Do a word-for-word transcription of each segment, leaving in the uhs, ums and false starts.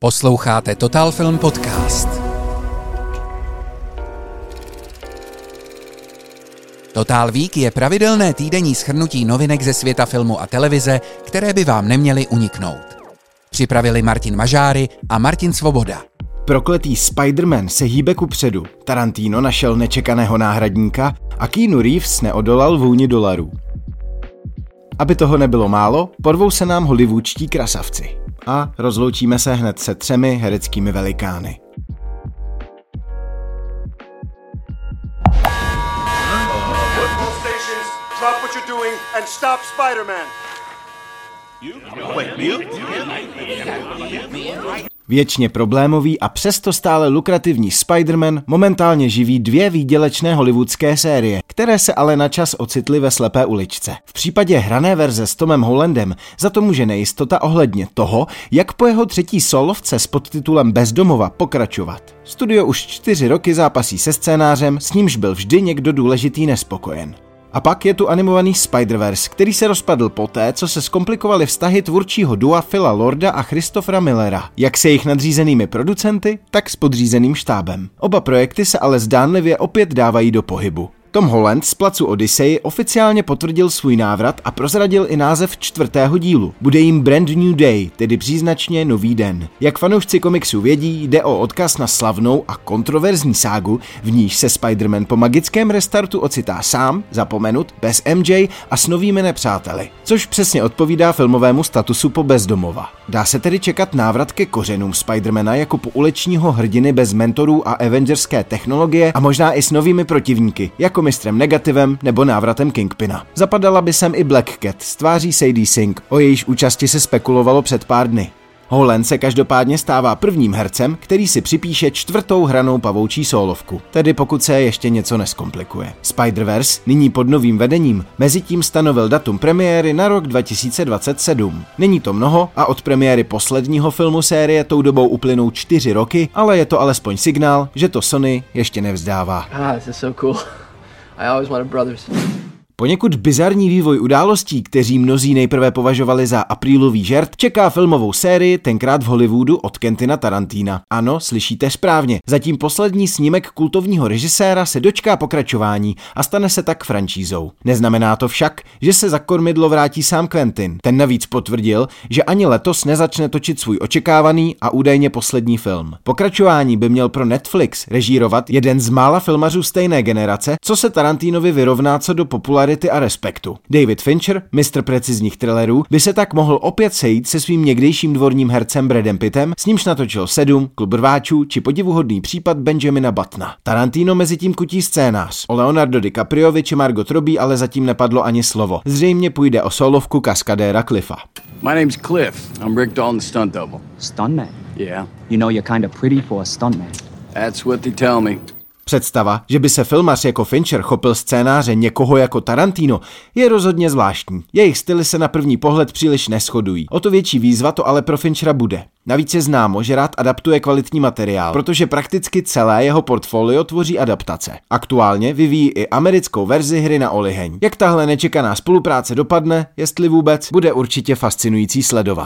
Posloucháte Total Film Podcast. Total Week je pravidelné týdenní shrnutí novinek ze světa filmu a televize, které by vám neměly uniknout. Připravili Martin Mažáry a Martin Svoboda. Prokletý Spider-Man se hýbe kupředu, Tarantino našel nečekaného náhradníka a Keanu Reeves neodolal vůni dolarů. Aby toho nebylo málo, porvou se nám hollywoodští krasavci. A rozloučíme se hned se třemi hereckými velikány. Věčně problémový a přesto stále lukrativní Spider-Man momentálně živí dvě výdělečné hollywoodské série, které se ale na čas ocitly ve slepé uličce. V případě hrané verze s Tomem Hollandem za to může nejistota ohledně toho, jak po jeho třetí solovce s podtitulem Bezdomova pokračovat. Studio už čtyři roky zápasí se scénářem, s nímž byl vždy někdo důležitý nespokojen. A pak je tu animovaný Spider-Verse, který se rozpadl poté, co se zkomplikovaly vztahy tvůrčího dua Phila Lorda a Christophera Millera, jak se jejich nadřízenými producenty, tak s podřízeným štábem. Oba projekty se ale zdánlivě opět dávají do pohybu. Tom Holland z placu Odyssey oficiálně potvrdil svůj návrat a prozradil i název čtvrtého dílu. Bude jim Brand New Day, tedy příznačně nový den. Jak fanoušci komiksu vědí, jde o odkaz na slavnou a kontroverzní ságu, v níž se Spider-Man po magickém restartu ocitá sám, zapomenut, bez M J a s novými nepřáteli. Což přesně odpovídá filmovému statusu po Bezdomova. Dá se tedy čekat návrat ke kořenům Spider-Mana jako poulečního hrdiny bez mentorů a avengerské technologie a možná i s novými protivníky, jako mistrem Negativem nebo návratem Kingpina. Zapadala by sem i Black Cat s tváří Sadie Sink, o jejíž účasti se spekulovalo před pár dny. Holland se každopádně stává prvním hercem, který si připíše čtvrtou hranou pavoučí sólovku, tedy pokud se ještě něco neskomplikuje. Spider-Verse, nyní pod novým vedením, mezitím stanovil datum premiéry na rok dva tisíce dvacet sedm. Není to mnoho a od premiéry posledního filmu série tou dobou uplynou čtyři roky, ale je to alespoň signál, že to Sony ještě nevzdává. Ah, this is so cool. I always wanted brothers. Poněkud bizarní vývoj událostí, kteří mnozí nejprve považovali za aprílový žert, čeká filmovou sérii tenkrát v Hollywoodu od Quentina Tarantina. Ano, slyšíte správně. Zatím poslední snímek kultovního režiséra se dočká pokračování a stane se tak franšízou. Neznamená to však, že se za kormidlo vrátí sám Quentin. Ten navíc potvrdil, že ani letos nezačne točit svůj očekávaný a údajně poslední film. Pokračování by měl pro Netflix režírovat jeden z mála filmařů stejné generace, co se Tarantinovi vyrovná co do popularity a respektu. David Fincher, mistr precizních thrillerů, by se tak mohl opět sejít se svým někdejším dvorním hercem Bradem Pittem, s nímž natočil Sedm, Klub rváčů či podivuhodný případ Benjamina Buttona. Tarantino mezitím kutí scénář. O Leonardo DiCapriovi či Margot Robbie ale zatím nepadlo ani slovo. Zřejmě půjde o solovku kaskadéra Cliffa. My name's Cliff. I'm Rick Dalton, stunt double. Stuntman? Yeah. You know you're kinda pretty for a stuntman. That's what they tell me. Představa, že by se filmař jako Fincher chopil scénáře někoho jako Tarantino, je rozhodně zvláštní. Jejich styly se na první pohled příliš neshodují. O to větší výzva to ale pro Finchera bude. Navíc je známo, že rád adaptuje kvalitní materiál, protože prakticky celé jeho portfolio tvoří adaptace. Aktuálně vyvíjí i americkou verzi Hry na oliheň. Jak tahle nečekaná spolupráce dopadne, jestli vůbec, bude určitě fascinující sledovat.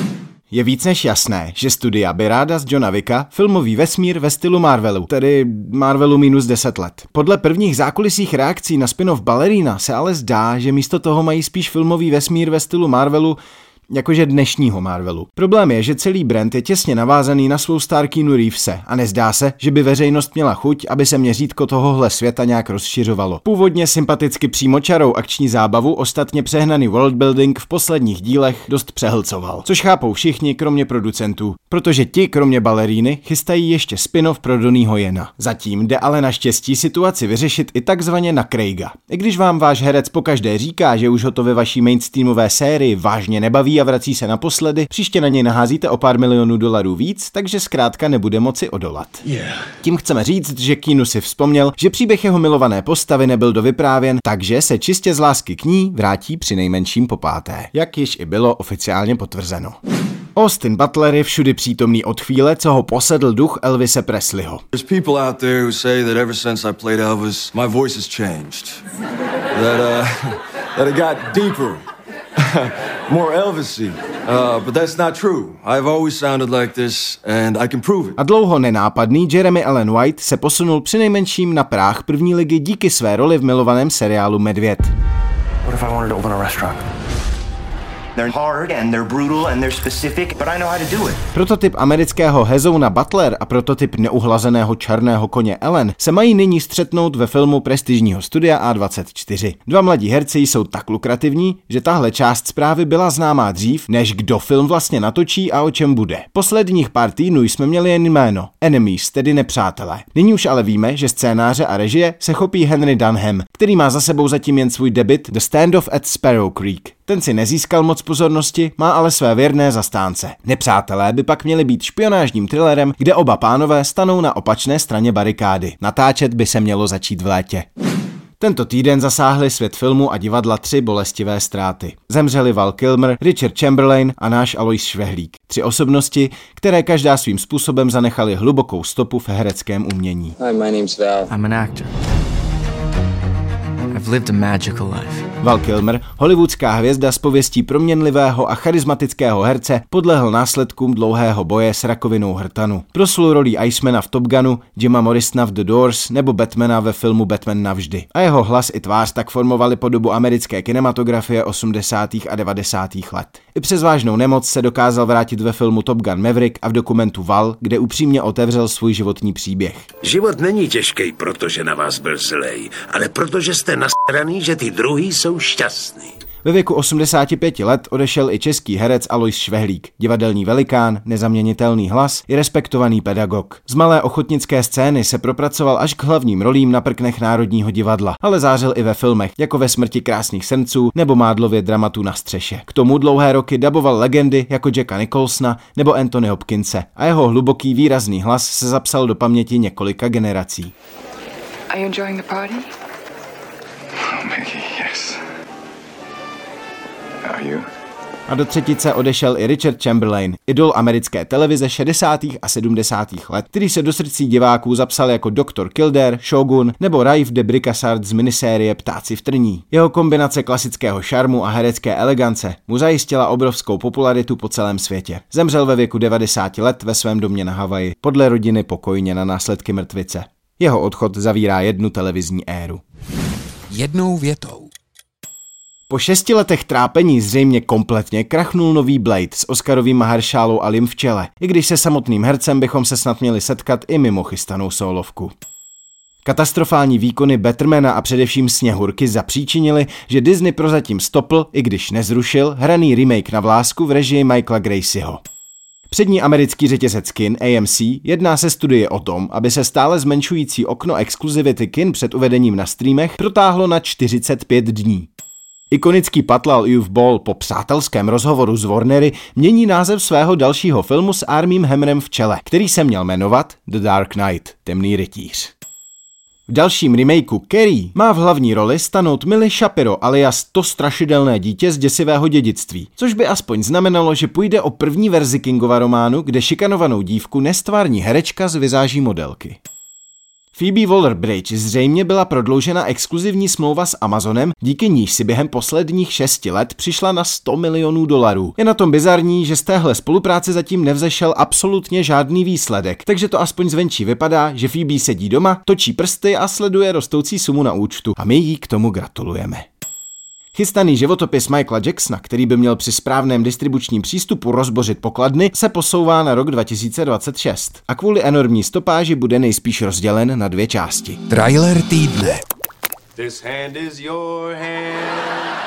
Je víc než jasné, že studia by ráda z Johna Wicka filmový vesmír ve stylu Marvelu, tedy Marvelu minus deset let. Podle prvních zákulisních reakcí na spin-off Ballerina se ale zdá, že místo toho mají spíš filmový vesmír ve stylu Marvelu, jakože dnešního Marvelu. Problém je, že celý brand je těsně navázaný na svou star Keanu Reevese a nezdá se, že by veřejnost měla chuť, aby se měřítko tohohle světa nějak rozšiřovalo. Původně sympaticky přímočarou akční zábavu ostatně přehnaný worldbuilding v posledních dílech dost přehlcoval. Což chápou všichni, kromě producentů, protože ti, kromě Balleríny, chystají ještě spin-off pro Donnieho Jena. Zatím jde ale naštěstí situaci vyřešit i takzvaně na Craiga. I když vám váš herec pokaždé říká, že už ho to ve vaší mainstreamové sérii vážně nebaví a vrací se naposledy, příště na něj naházíte o pár milionů dolarů víc, takže zkrátka nebude moci odolat. Yeah. Tím chceme říct, že Keanu si vzpomněl, že příběh jeho milované postavy nebyl dovyprávěn, takže se čistě z lásky k ní vrátí přinejmenším popáté, jak již i bylo oficiálně potvrzeno. Austin Butler je všudy přítomný od chvíle, co ho posedl duch Elvise Presleyho. There's people out there who say that ever since I played Elvis, my voice has changed. That uh, that it got deeper. More Elvis-y. Uh, but that's not true. I've always sounded like this, and I can prove it. A dlouho nenápadný Jeremy Allen White se posunul přinejmenším na práh první ligy díky své roli v milovaném seriálu Medvěd. What if I wanted to open a restaurant? They're hard and they're brutal and they're specific, but I know how to do it. Prototyp amerického hezouna Butler a prototyp neuhlazeného černého koně Ellen se mají nyní střetnout ve filmu prestižního studia A dvacet čtyři. Dva mladí herci jsou tak lukrativní, že tahle část zprávy byla známá dřív, než kdo film vlastně natočí a o čem bude. Posledních pár týdnů jsme měli jen jméno Enemies, tedy nepřátelé. Nyní už ale víme, že scénáře a režie se chopí Henry Dunham, který má za sebou zatím jen svůj debut The Standoff at Sparrow Creek. Ten si nezískal moc pozornosti, má ale své věrné zastánce. Nepřátelé by pak měli být špionážním thrillerem, kde oba pánové stanou na opačné straně barikády. Natáčet by se mělo začít v létě. Tento týden zasáhly svět filmu a divadla tři bolestivé ztráty. Zemřeli Val Kilmer, Richard Chamberlain a náš Alois Švehlík. Tři osobnosti, které každá svým způsobem zanechaly hlubokou stopu v hereckém umění. Hi, my name's Val. I'm an actor. I've lived a magical life. Val Kilmer, hollywoodská hvězda s pověstí proměnlivého a charismatického herce, podlehl následkům dlouhého boje s rakovinou hrtanu. Proslul rolí Icemana v Top Gunu, Jima Morrisona v The Doors nebo Batmana ve filmu Batman navždy. A jeho hlas i tvář tak formovali podobu americké kinematografie osmdesátých a devadesátých let. I přes vážnou nemoc se dokázal vrátit ve filmu Top Gun Maverick a v dokumentu Val, kde upřímně otevřel svůj životní příběh. Život není těžký, protože na vás byl zlej, ale protože jste nasraný, že ty druhý jsou šťastný. Ve věku osmdesáti pěti let odešel i český herec Alois Švehlík, divadelní velikán, nezaměnitelný hlas i respektovaný pedagog. Z malé ochotnické scény se propracoval až k hlavním rolím na prknech Národního divadla, ale zářil i ve filmech, jako Ve smrti krásných srnců nebo Mádlově dramatu Na střeše. K tomu dlouhé roky daboval legendy jako Jacka Nicholsona nebo Anthony Hopkinse a jeho hluboký výrazný hlas se zapsal do paměti několika generací. Are you enjoying the party? Oh, Mickey, yes. Are you? A do třetice odešel i Richard Chamberlain, idol americké televize šedesátých a sedmdesátých let, který se do srdcí diváků zapsal jako doktor Kildare, Shogun nebo Raif de Bricassard z minisérie Ptáci v trní. Jeho kombinace klasického šarmu a herecké elegance mu zajistila obrovskou popularitu po celém světě. Zemřel ve věku devadesáti let ve svém domě na Havaji, podle rodiny pokojně na následky mrtvice. Jeho odchod zavírá jednu televizní éru. Jednou větou. Po šesti letech trápení zřejmě kompletně krachnul nový Blade s Oscarovým Mahershálou Alim v čele, i když se samotným hercem bychom se snad měli setkat i mimo chystanou sólovku. Katastrofální výkony Batmana a především Sněhurky zapříčinili, že Disney prozatím stopl, i když nezrušil, hraný remake na vlásku v režii Michaela Graceyho. Přední americký řetězec kin A M C jedná se studie o tom, aby se stále zmenšující okno exkluzivity kin před uvedením na streamech protáhlo na čtyřicet pět dní. Ikonický patlal Uwe Boll po přátelském rozhovoru s Warnery mění název svého dalšího filmu s Armím Hammerem v čele, který se měl jmenovat The Dark Knight, Temný rytíř. V dalším remakeu Carrie má v hlavní roli stanout Millie Shapiro alias to strašidelné dítě z Děsivého dědictví, což by aspoň znamenalo, že půjde o první verzi Kingova románu, kde šikanovanou dívku nestvární herečka z vizáží modelky. Phoebe Waller-Bridge zřejmě byla prodloužena exkluzivní smlouva s Amazonem, díky níž si během posledních šesti let přišla na sto milionů dolarů. Je na tom bizarní, že z téhle spolupráce zatím nevzešel absolutně žádný výsledek, takže to aspoň zvenčí vypadá, že Phoebe sedí doma, točí prsty a sleduje rostoucí sumu na účtu a my jí k tomu gratulujeme. Chystaný životopis Michaela Jacksona, který by měl při správném distribučním přístupu rozbořit pokladny, se posouvá na rok dva tisíce dvacet šest a kvůli enormní stopáži bude nejspíš rozdělen na dvě části. Trailer týdne. This hand is your hand.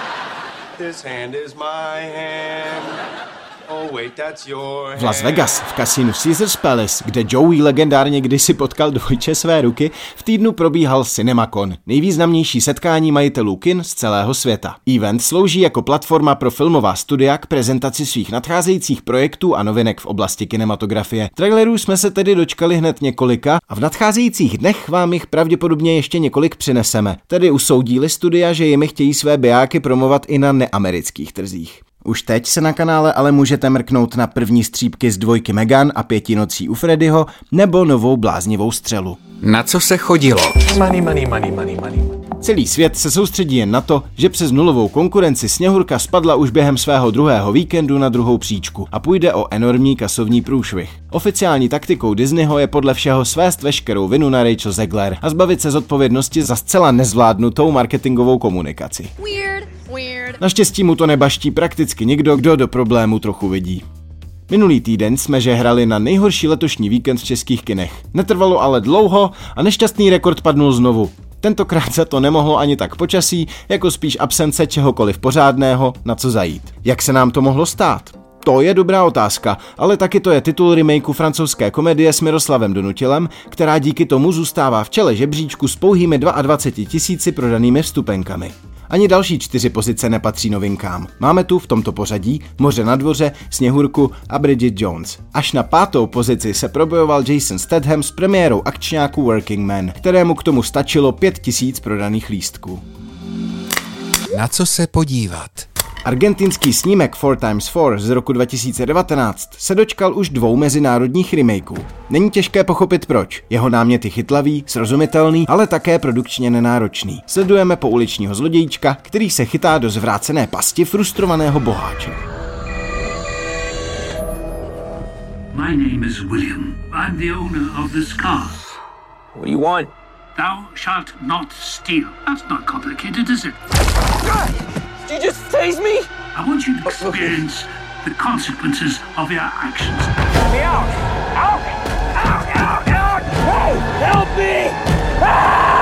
This hand is my hand. Oh wait, that's your hand. V Las Vegas, v kasínu Caesars Palace, kde Joey legendárně kdysi potkal dvojče své ruky, v týdnu probíhal CinemaCon, nejvýznamnější setkání majitelů kin z celého světa. Event slouží jako platforma pro filmová studia k prezentaci svých nadcházejících projektů a novinek v oblasti kinematografie. Trailerů jsme se tedy dočkali hned několika a v nadcházejících dnech vám jich pravděpodobně ještě několik přineseme. Tedy usoudí-li studia, že jimi chtějí své bijáky promovat i na neamerických trzích. Už teď se na kanále ale můžete mrknout na první střípky z dvojky Megan a pěti nocí u Freddyho nebo novou bláznivou střelu. Na co se chodilo? Money, money, money, money, money. Celý svět se soustředí jen na to, že přes nulovou konkurenci Sněhurka spadla už během svého druhého víkendu na druhou příčku a půjde o enormní kasovní průšvih. Oficiální taktikou Disneyho je podle všeho svést veškerou vinu na Rachel Zegler a zbavit se zodpovědnosti za zcela nezvládnutou marketingovou komunikaci. Weird, weird. Naštěstí mu to nebaští prakticky nikdo, kdo do problému trochu vidí. Minulý týden jsme že hrali na nejhorší letošní víkend v českých kinech. Netrvalo ale dlouho a nešťastný rekord padnul znovu. Tentokrát se to nemohlo ani tak počasí, jako spíš absence čehokoliv pořádného, na co zajít. Jak se nám to mohlo stát? To je dobrá otázka, ale taky to je titul remakeu francouzské komedie s Miroslavem Donutilem, která díky tomu zůstává v čele žebříčku s pouhými dvaceti dvěma tisíci prodanými vstupenkami. Ani další čtyři pozice nepatří novinkám. Máme tu v tomto pořadí Moře na dvoře, Sněhurku a Bridget Jones. Až na pátou pozici se probojoval Jason Statham s premiérou akčňáku Working Man, kterému k tomu stačilo pět tisíc prodaných lístků. Na co se podívat? Argentinský snímek four times four z roku dva tisíce devatenáct se dočkal už dvou mezinárodních remakeů. Není těžké pochopit proč. Jeho námět je chytlavý, srozumitelný, ale také produkčně nenáročný. Sledujeme pouličního zlodějíčka, který se chytá do zvrácené pasti frustrovaného boháče. My name is William. I'm the owner of this car. What do you want? Thou shalt not steal. That's not complicated, is it? Did you just tase me? I want you to experience the consequences of your actions. Let me out! Out! Out! Out! Out! Hey! Help me! Ah!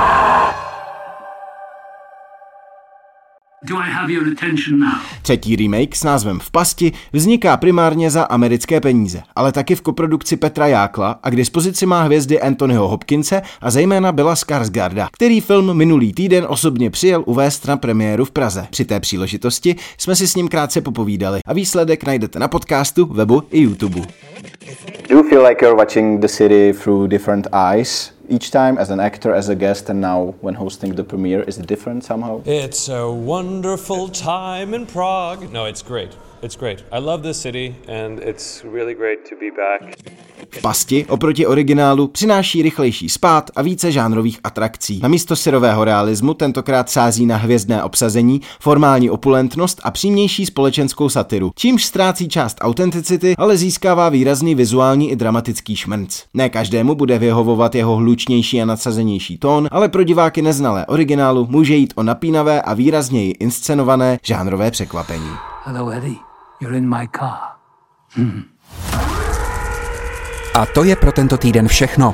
Do I have your attention now? Třetí remake s názvem V pasti vzniká primárně za americké peníze, ale taky v koprodukci Petra Jákla a k dispozici má hvězdy Anthonyho Hopkinse a zejména Billa Skarsgarda, který film minulý týden osobně přijel uvést na premiéru v Praze. Při té příležitosti jsme si s ním krátce popovídali a výsledek najdete na podcastu, webu i YouTube. Do you feel like you're watching the city through different eyes? Each time as an actor, as a guest, and now when hosting the premiere, is it different somehow? It's a wonderful time in Prague. No, it's great. It's great. I love this city and it's really great to be back. V pasti oproti originálu přináší rychlejší spád a více žánrových atrakcí. Namísto syrového realismu tentokrát sází na hvězdné obsazení, formální opulentnost a přímější společenskou satiru, čímž ztrácí část autenticity, ale získává výrazný vizuální i dramatický šmrnc. Ne každému bude vyhovovat jeho hlučnější a nadsazenější tón, ale pro diváky neznalé originálu může jít o napínavé a výrazněji inscenované žánrové překvapení. Hello, Eddie. You're in my car. Hmm. A to je pro tento týden všechno.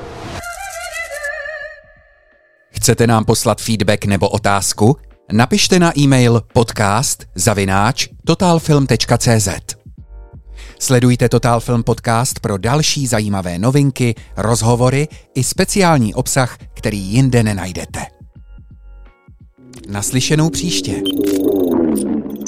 Chcete nám poslat feedback nebo otázku? Napište na e-mail podcast zavináč totalfilm tečka cz. Sledujte Total Film Podcast pro další zajímavé novinky, rozhovory i speciální obsah, který jinde nenajdete. Naslyšenou příště.